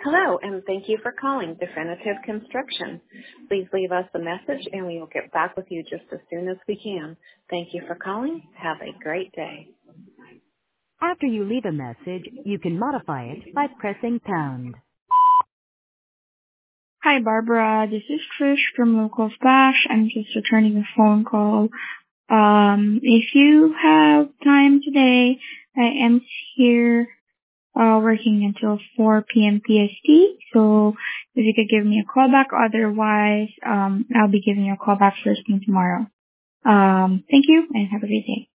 Hello, and thank you for calling Definitive Construction. Please leave us a message, and we will get back with you just as soon as we can. Thank you for calling. Have a great day. After you leave a message, you can modify it by pressing pound. Hi, Barbara. This is Trish from Local Splash. I'm just returning a phone call. If you have time today, I am here working until 4 p.m. PST. So if you could give me a call back, otherwise, I'll be giving you a call back first thing tomorrow. Thank you and have a great day.